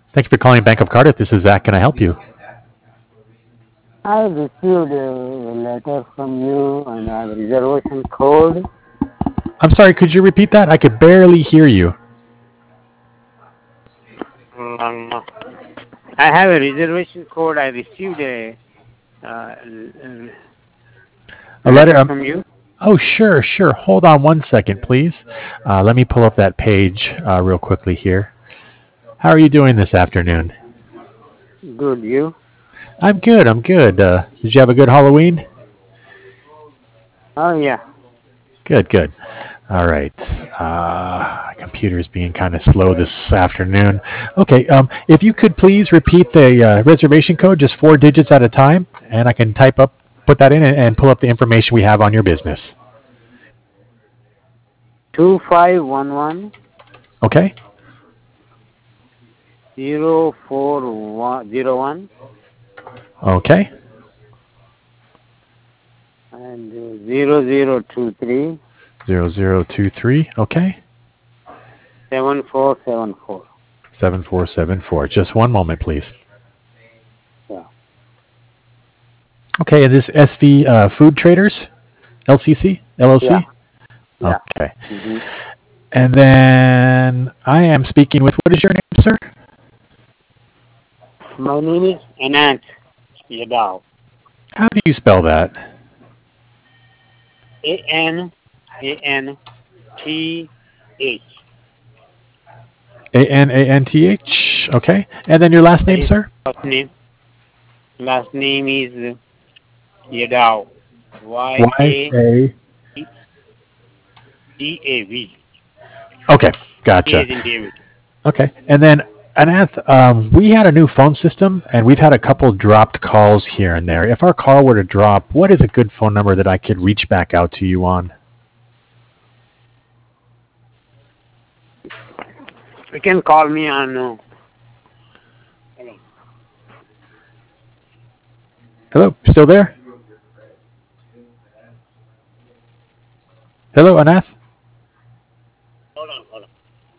Thank you for calling Bank of Cardiff. This is Zach. Can I help you? I received a letter from you and I have a reservation code. I'm sorry, could you repeat that? I could barely hear you. Um, I have a reservation code. I received a A letter. letter from you. Oh, sure, sure. Hold on one second, please. Let me pull up that page real quickly here. How are you doing this afternoon? Good, you? I'm good. I'm good. Did you have a good Halloween? Oh, yeah. Good, good. All right. My computer's being kind of slow this afternoon. Okay. If you could please repeat the reservation code, just 4 digits at a time, and I can put that in, and pull up the information we have on your business. 2511 Okay. 0401 Okay. and 0023 0023. Okay. 7474. 7474. Just one moment, please. Yeah. Okay. Is this SV Food Traders, LCC, Yeah. LLC? Yeah. Okay. Mm-hmm. And then I am speaking with, what is your name, sir? My name is Anant Yadav. How do you spell that? ANANTH. Ananth. Okay. And then your last That name, is sir? first name. Last name is Yadav. Y A. YADAV. Okay. D Gotcha. as in David. Okay. And then, Anath, we had a new phone system, and we've had a couple dropped calls here and there. If our call were to drop, what is a good phone number that I could reach back out to you on? You can call me on. Hello? Still there? Hello, Anath? Hold on, hold on.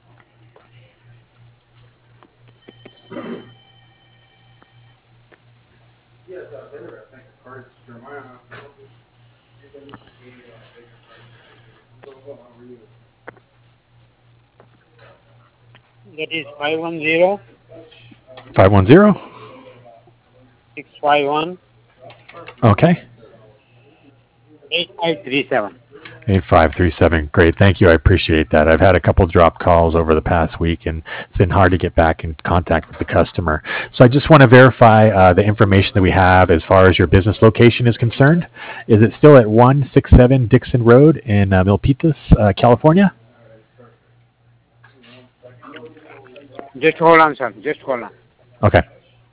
That is 510 510. 651 Okay. 8537. 8537. Great. Thank you. I appreciate that. I've had a couple drop calls over the past week, and it's been hard to get back in contact with the customer. So I just want to verify the information that we have as far as your business location is concerned. Is it still at 167 Dixon Road in Milpitas, California? Just hold on, sir. Just hold on. Okay.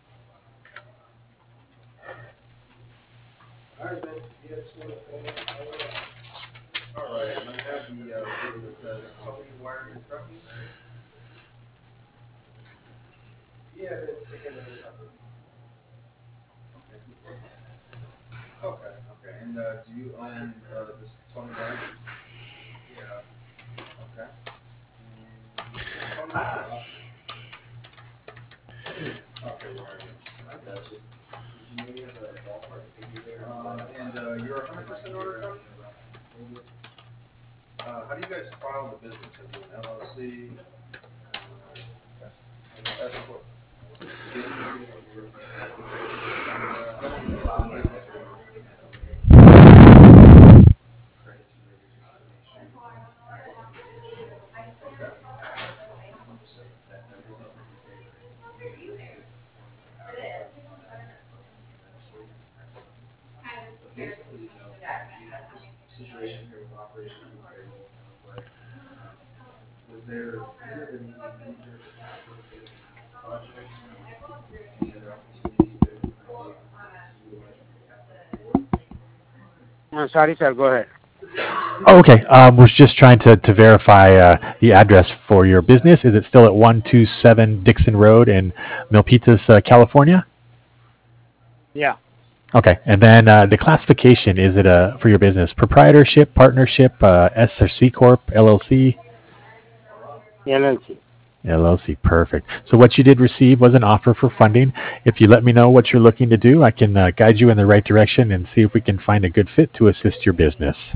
Sorry, sir. Go ahead. Oh, okay. Was just trying to verify the address for your business. Is it still at 127 Dixon Road in Milpitas, California? Yeah. Okay. And then the classification, is it for your business proprietorship, partnership, S or C Corp, LLC? LLC. LLC, perfect. So what you did receive was an offer for funding. If you let me know what you're looking to do, I can guide you in the right direction and see if we can find a good fit to assist your business.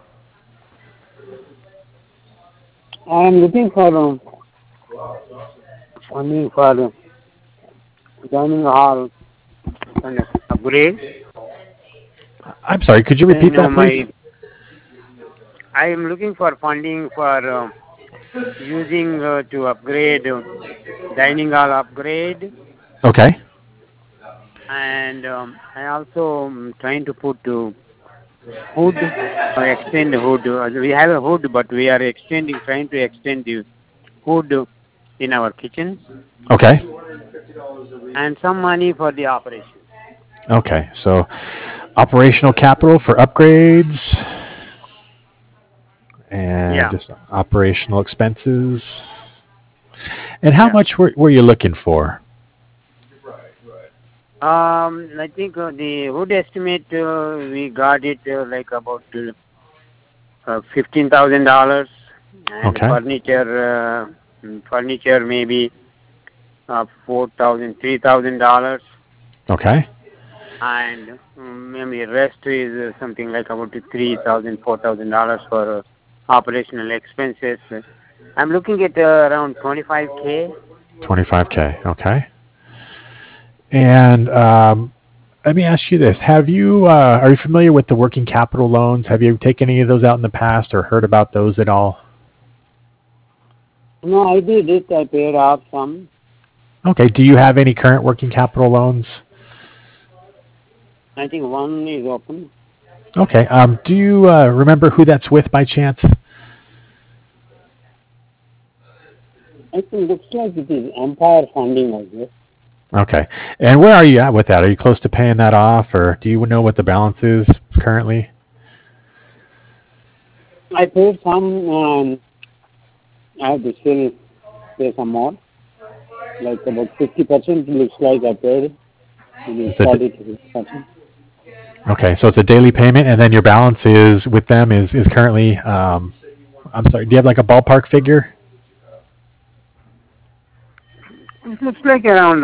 I am looking for funding for dining hall and upgrade. I'm sorry, could you repeat Then that, please? I am looking for funding for using to upgrade dining hall upgrade, Okay. and I also trying to put hood, extend the hood. We have a hood, but we are trying to extend the hood in our kitchen, Okay. and some money for the operation. Okay. So operational capital for upgrades and Yeah, just operational expenses. And how yeah. much were you looking for? I think the hood estimate we got it like about $15,000, and Okay. furniture maybe $3,000, Okay. and maybe rest is something like about $3,000, $4,000 for operational expenses. I'm looking at around 25K. 25K. Okay. And let me ask you this: are you familiar with the working capital loans? Have you taken any of those out in the past or heard about those at all? No, I did it. I paid off some. Okay. Do you have any current working capital loans? I think one is open. Okay. Do you remember who that's with by chance? I think looks like it is Empire Funding, I guess. Okay. And where are you at with that? Are you close to paying that off, or do you know what the balance is currently? I paid some. I have to still pay some more, like about 50%. Looks like I paid. Maybe It's a 40 to 50%. okay. So it's a daily payment, and then your balance is with them is currently. I'm sorry. Do you have like a ballpark figure? It looks like around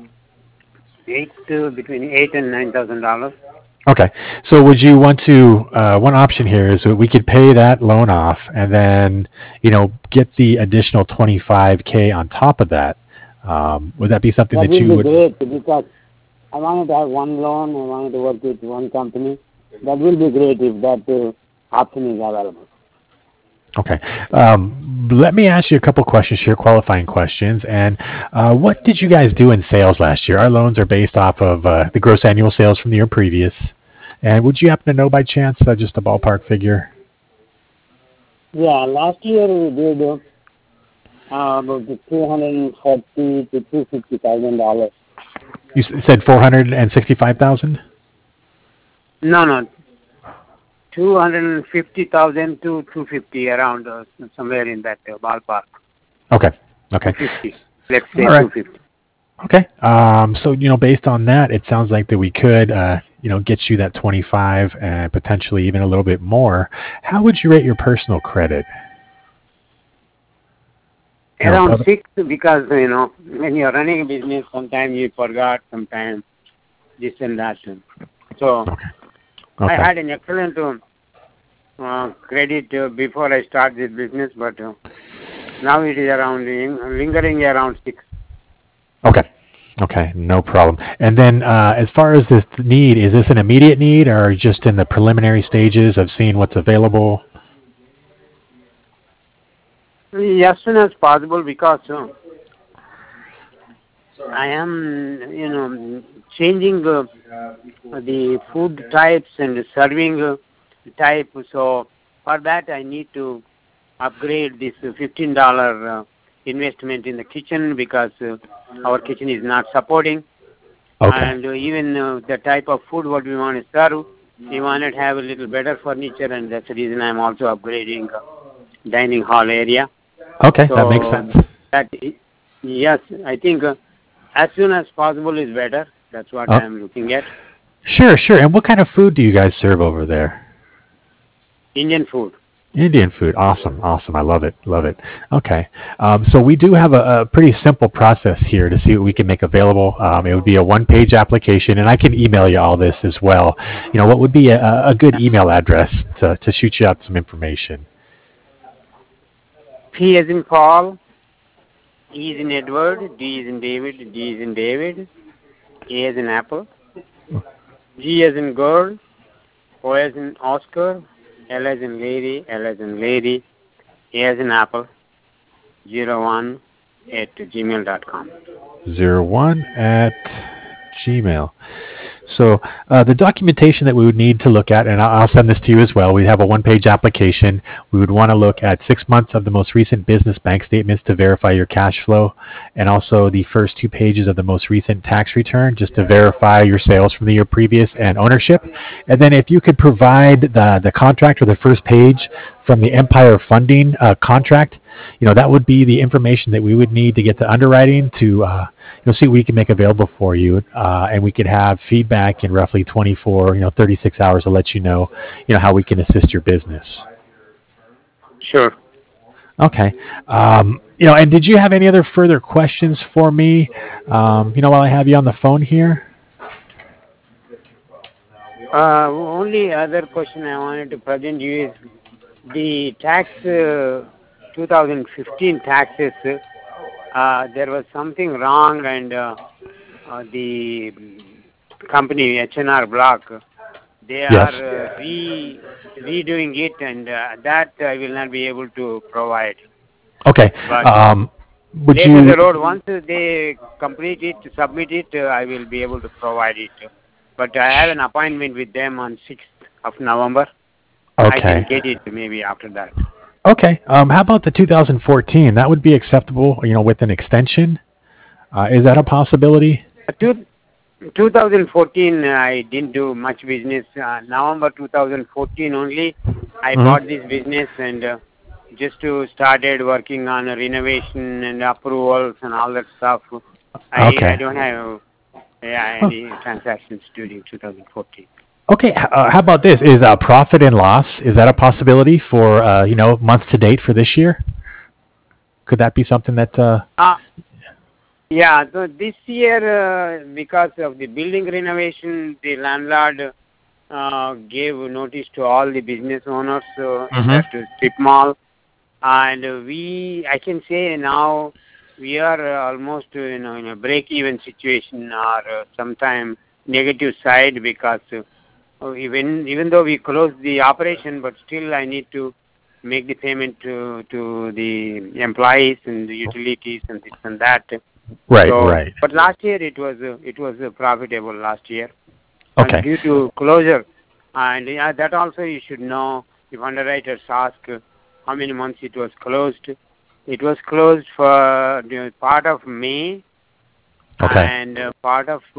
between $8,000 and $9,000. Okay. So would you want to, one option here is that we could pay that loan off and then, get the additional 25K on top of that. Would that be something That that you will be would? great because I wanted to have one loan. I wanted to work with one company. That will be great if that option is available. Okay. Let me ask you a couple questions here, qualifying questions. And what did you guys do in sales last year? Our loans are based off of the gross annual sales from the year previous. And would you happen to know by chance just a ballpark figure? Yeah, last year we did about $240,000 to $250,000. You said 465,000. No, 250,000 to 250, around somewhere in that ballpark. Okay. Okay. 250. Let's say All right. 250. Okay. So based on that, it sounds like that we could, get you that 25 and potentially even a little bit more. How would you rate your personal credit? Around 6, because when you're running a business, sometimes you forgot, sometimes this and that. So Okay. I Okay. had an excellent credit before I start this business, but now it is around lingering around 6. Okay. Okay. No problem. And then, as far as this need, is this an immediate need or just in the preliminary stages of seeing what's available? As soon as possible, because I am, changing the food types and serving type. So for that, I need to upgrade this $15 investment in the kitchen, because our kitchen is not supporting. Okay. And even the type of food what we want to serve, we want to have a little better furniture, and that's the reason I'm also upgrading dining hall area. Okay. So That makes sense. Yes, I think as soon as possible is better. That's what Oh, I'm looking at. sure. Sure. And what kind of food do you guys serve over there? Indian food. Indian food. Awesome. Awesome. I love it. Love it. Okay. So we do have a pretty simple process here to see what we can make available. It would be a one-page application, and I can email you all this as well. What would be a good email address to shoot you out some information? P as in Paul, E as in Edward, D as in David, D as in David, A as in Apple, G as in girl, O as in Oscar, L as in lady, L as in lady, A as in Apple, 01 at gmail.com. 01 at Gmail. So the documentation that we would need to look at, and I'll send this to you as well. We have a one-page application. We would want to look at 6 months of the most recent business bank statements to verify your cash flow, and also the first 2 pages of the most recent tax return just to verify your sales from the year previous and ownership. And then if you could provide the contract or the first page from the Empire Funding contract, that would be the information that we would need to get to underwriting to see what we can make available for you, and we could have feedback in roughly 24, 36 hours to let you know how we can assist your business. Sure. Okay. And did you have any other further questions for me, while I have you on the phone here? Only other question I wanted to present you is the tax 2015 taxes. There was something wrong, and the company H&R Block, they Yes. are redoing it, and that I will not be able to provide. Okay. But Would later you? the road, once they complete it, submit it, I will be able to provide it. But I have an appointment with them on 6th of November. I can Okay. get it maybe after that. Okay. How about the 2014? That would be acceptable, with an extension. Is that a possibility? 2014, I didn't do much business. November 2014 only, I Mhm. bought this business and just started working on a renovation and approvals and all that stuff. I Okay. don't have Oh, any transactions during 2014. okay. How about this? Is profit and loss? Is that a possibility for month to date for this year? Could that be something that? Uh, yeah, so this year, because of the building renovation, the landlord gave notice to all the business owners in Hmm. that strip mall. And I can say now we are almost in a break-even situation or sometime negative side because even though we closed the operation, but still I need to make the payment to the employees and the utilities and this and that. Right. So, Right. but last year it was profitable last year, and Okay. due to closure, and that also you should know. If underwriters ask how many months it was closed, it was closed for part of May Okay. and part of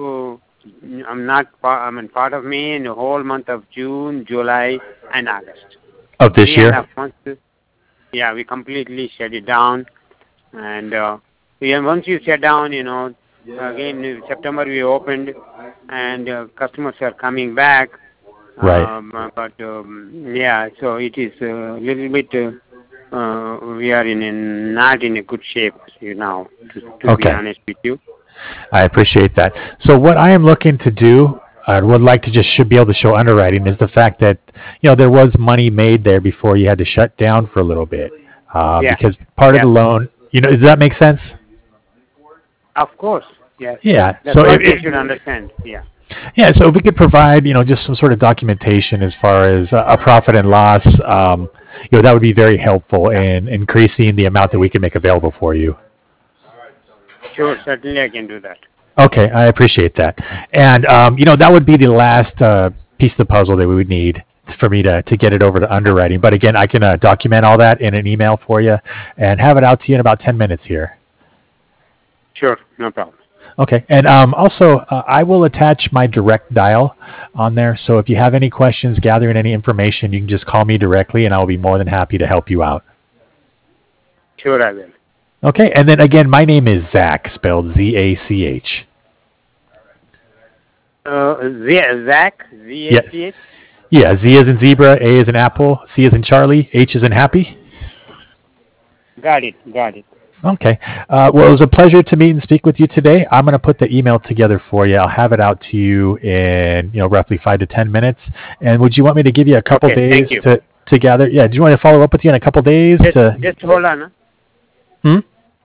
part of May and the whole month of June, July, and August. Of this Three and a year. half months. Yeah, we completely shut it down, and once you shut down, again in September we opened, and customers are coming back. Right. Yeah, so it is a little bit. We are not in a good shape, to be Okay. honest with you. I appreciate that. So what I am looking to do, I would like to just should be able to show underwriting is the fact that there was money made there before you had to shut down for a little bit, Yeah, because part of yeah, the loan. Does that make sense? of course, yes. Yeah. That's So what they should understand. Yeah, yeah. So if we could provide just some sort of documentation as far as a profit and loss, that would be very helpful yeah. in increasing the amount that we can make available for you. Sure, certainly I can do that. Okay, I appreciate that. And that would be the last piece of the puzzle that we would need for me to get it over to underwriting. But again, I can document all that in an email for you and have it out to you in about 10 minutes here. Sure, no problem. Okay, and also I will attach my direct dial on there. So if you have any questions, gathering any information, you can just call me directly, and I will be more than happy to help you out. Sure, I will. Okay, and then again, my name is Zach, spelled Z-A-C-H. Zach, Yeah, Z-A-C-H? Yeah, Z is in zebra, A is in apple, C is in Charlie, H is in happy. Got it. Got it. Okay. Well, it was a pleasure to meet and speak with you today. I'm going to put the email together for you. I'll have it out to you in roughly 5 to 10 minutes. And would you want me to give you a couple Okay. Thank days you. to gather? Yeah. Do you want to follow up with you in a couple days to? Just hold on. Huh? Hmm?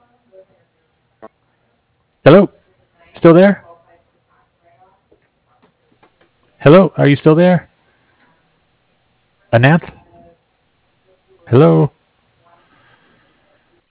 Hello. Still there? Hello. Are you still there? Anath? Hello.